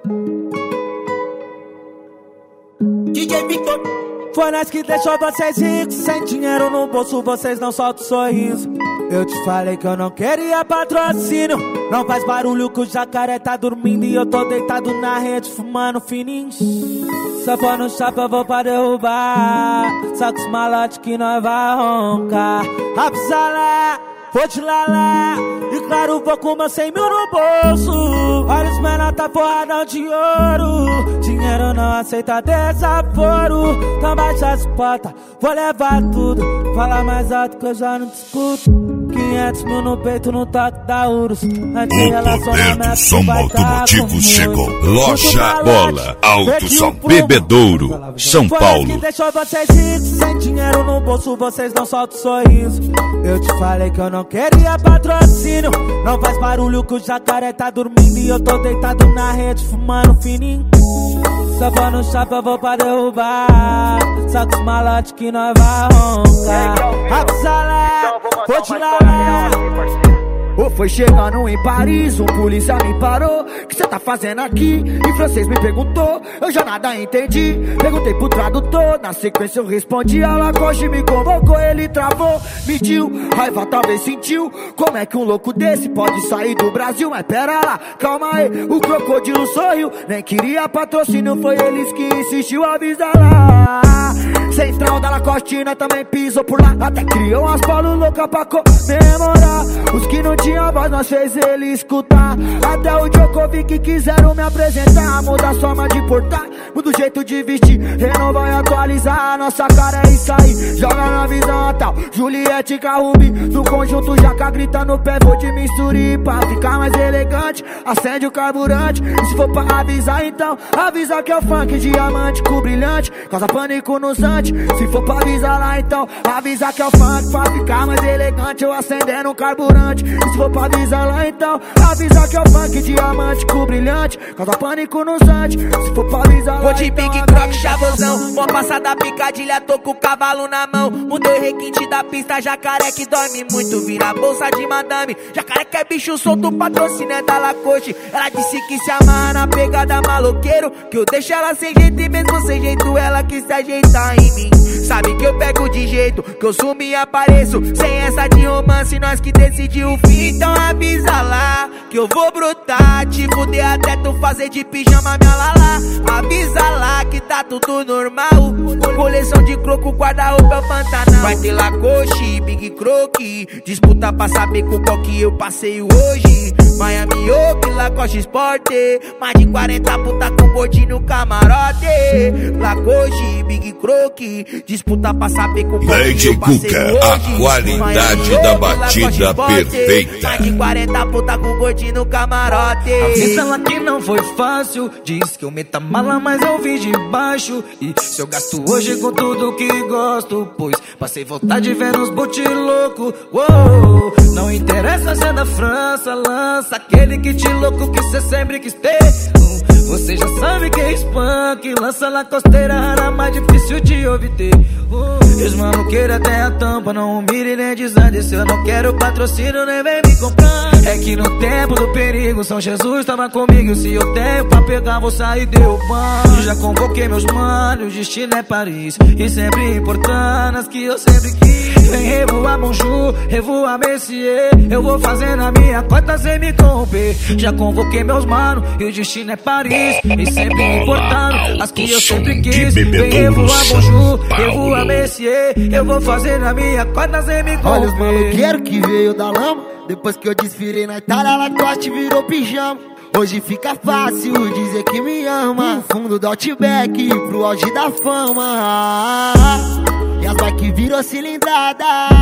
DJ Victor. Foi nós que deixou vocês ricos, sem dinheiro no bolso, vocês não soltam sorriso. Eu te falei que eu não queria patrocínio. Não faz barulho que o jacaré tá dormindo e eu tô deitado na rede fumando fininho. Se eu for no chapa eu vou pra derrubar, só com os malotes que nós vai roncar. Avisa lá, vou te lá, e claro vou com meus 100 mil no bolso. Olha os menor tá forradão de ouro, dinheiro não aceita desaforo. Então baixa as portas, vou levar tudo. Fala mais alto que eu já não te escuto. 500 mil no peito no toque da Urus. O poder do som automotivo chegou. Loja Bola, Auto Som Bebedouro, São Paulo. Que deixou vocês ricos, sem dinheiro no bolso, vocês não soltam sorriso. Eu te falei que eu não queria patrocínio. Não faz barulho que o jacaré tá dormindo e eu tô deitado na rede fumando fininho. Se eu for no chapa eu vou pra derrubar, só com os malotes que nós vai roncar. Avisa lá, vou te lá. Foi chegando em Paris, um polícia me parou. Que cê tá fazendo aqui? Em francês me perguntou, eu já nada entendi. Perguntei pro tradutor, na sequência eu respondi. A Lacoste me convocou, ele travou, mediu, raiva talvez sentiu. Como é que um louco desse pode sair do Brasil? Mas pera lá, calma aí, o crocodilo sorriu. Nem queria patrocínio, foi eles que insistiu, avisa lá. Central da Lacostina também pisou por lá. Até criou umas bolas loucas pra comemorar. Os que não tinha voz nós fez ele escutar. Até o Djokovic quiseram me apresentar. Muda a forma de portar, muda o jeito de vestir, renovar e atualizar. Nossa cara é isso aí, joga na visão tal. Juliette Carrubi, no conjunto Jaca grita no pé. Vou de misturi pra ficar mais elegante. Acende o carburante, e se for pra avisar então, avisa que é o funk diamante com brilhante. Causa pânico nos antes. Se for pra avisar lá então, avisa que é o funk pra ficar mais elegante. Eu acendendo o carburante. E se for pra avisar lá então, avisa que é o funk diamante com brilhante. Causa pânico nos antes. Se for pra avisar lá Vou de então, Big Croc, chavosão. Mó passada picadilha, tô com o cavalo na mão. Mudei o requinte da pista, jacaré que dorme muito. Vira bolsa de madame, jacaré que é bicho solto, patrocínio é da Lacoste. Ela disse que se amarra na pegada maloqueiro, que eu deixo ela sem jeito e mesmo sem jeito ela quis se ajeitar em mim. Sabe que eu pego de jeito, que eu sumo e apareço. Sem essa de romance, nós que decidiu o fim. Então avisa lá, que eu vou brotar. Te fuder até tu fazer de pijama minha lala. Avisa lá que tá tudo normal. Coleção de croco, guarda-roupa é o Pantanal. Vai ter Lacoste, Big Croc, disputa pra saber com qual que eu passeio hoje. Miami Oak, Lacoste Sport, mais de 40 puta com gordinho no camarote. Lacoste, Big Croc, disputa pra saber com qual que eu passeio hoje. A qualidade da batida perfeita. Mais de 40 puta com gordinho no camarote. Avisa lá que não foi fácil, diz que eu meta mala, mas eu vim de baixo. E se eu gasto hoje com tudo que gosto, pois passei vontade de ver nos boot louco. Uou, não interessa se é da França, lança aquele kit louco que cê sempre quis ter. Você já sabe que é spunk, lança na costeira rara, mais difícil de obter. Os mano queira até a tampa, não mire nem desande. Se eu não quero patrocínio, nem vem me comprar. É que no tempo do perigo, São Jesus tava comigo. Se eu tenho pra pegar, vou sair derrubando. Já convoquei meus manos, o destino é Paris. E sempre importando as que eu sempre quis. Vem revoar Bonjour, revoar Messier. Eu vou fazendo a minha cota sem me corromper. Já convoquei meus manos, e o destino é Paris. E sempre importando as que eu sempre quis. Vem revoar Bonjour, revoar Messier. Eu vou fazendo a minha cota sem me corromper. olha os maloqueiros que veio da lama. Depois que eu desfilei na Itália, Lacoste virou pijama. Hoje fica fácil dizer que me ama. No fundo do Outback pro auge da fama. E as bike virou cilindrada.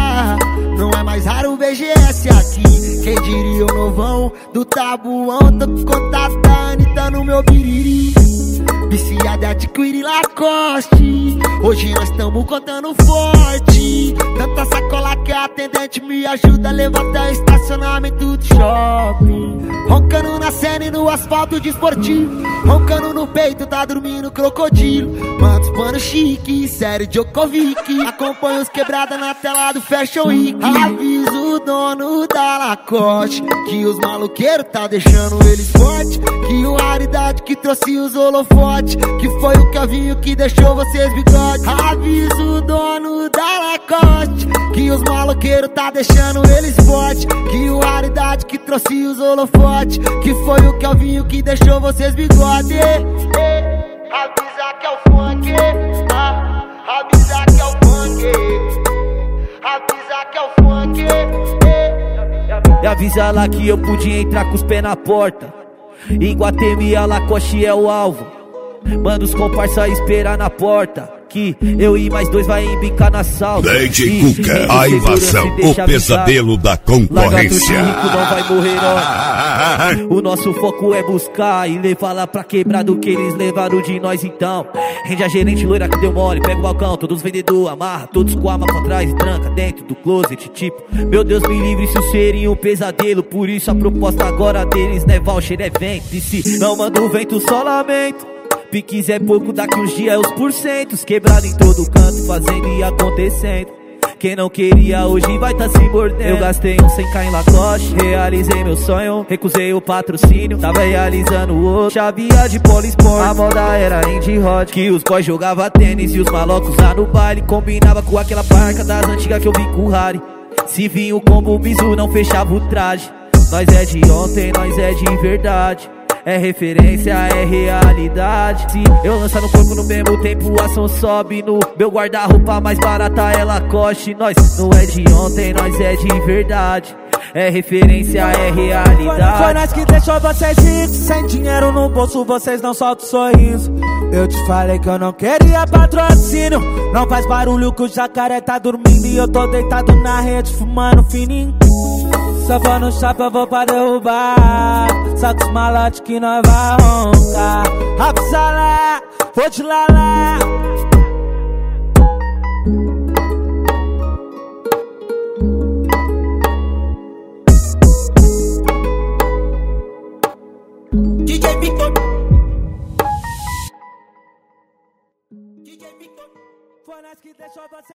Não é mais raro o BGS aqui. Quem diria o novão do tabuão. Tô com contato da Anitta no meu biriri. Viciada adquirir Lacoste. Hoje nós tamo contando forte. Tanta sacola que a atendente me ajuda a levantar o estacionamento do shopping. Roncando na cena e no asfalto desportivo. Roncando no peito, tá dormindo crocodilo. Manda os panos chique, sério Djokovic. Acompanha os quebrada na tela do Fashion Week. Avisa o dono da Lacoste que os maloqueiros tá deixando eles forte. Que o raridade que trouxe os holofotes, que foi o Kelvinho que deixou vocês bigode. Avisa o dono da Lacoste que os maloqueiros tá deixando eles forte, que o Raridade que trouxe os holofotes, que foi o Kelvinho que deixou vocês bigode. Avisa que é o funk, avisa que é o funk, avisa que é o funk. E avisa lá que eu podia entrar com os pés na porta. Em Guatemi a Lacoste é o alvo. Manda os comparsa esperar na porta, que eu e mais dois vai embicar na sala. Lady Cuca, a invasão, o pesadelo da concorrência. Rico não vai morrer, ó. O nosso foco é buscar e levar lá pra quebrar do que eles levaram de nós então. Rende a gerente loira que deu mole, pega o balcão, todos os vendedores, amarra todos com a arma pra trás e tranca dentro do closet, tipo, meu Deus me livre, isso seria um pesadelo. Por isso a proposta agora deles não é voucher, é vento. E se não manda o vento, só lamento. Piques é pouco, daqui uns dias é os porcentos. Quebrado em todo canto, fazendo e acontecendo. Quem não queria hoje vai tá se mordendo. Eu gastei um 100k em Lacoste, realizei meu sonho, recusei o patrocínio, tava realizando o outro. Chavia de Polisport, a moda era indie hot, que os boys jogava tênis e os malocos lá no baile. Combinava com aquela barca das antigas que eu vi com o Harry. Se vinha o combo, o bizu não fechava o traje. Nós é de ontem, nós é de verdade. É referência, é realidade. Se eu lançar no corpo no mesmo tempo, a ação sobe no meu guarda-roupa mais barata é Lacoste. Nós não é de ontem, nós é de verdade. É referência, é realidade. Foi nós que deixou vocês ricos, sem dinheiro no bolso, vocês não soltam sorriso. Eu te falei que eu não queria patrocínio. Não faz barulho que o jacaré tá dormindo e eu tô deitado na rede fumando fininho. Só vou no chapa, eu vou pra derrubar. Só com os malotes que nós vai roncar. Avisa lá, vou te lá. DJ Victor. Foi nós que deixou você.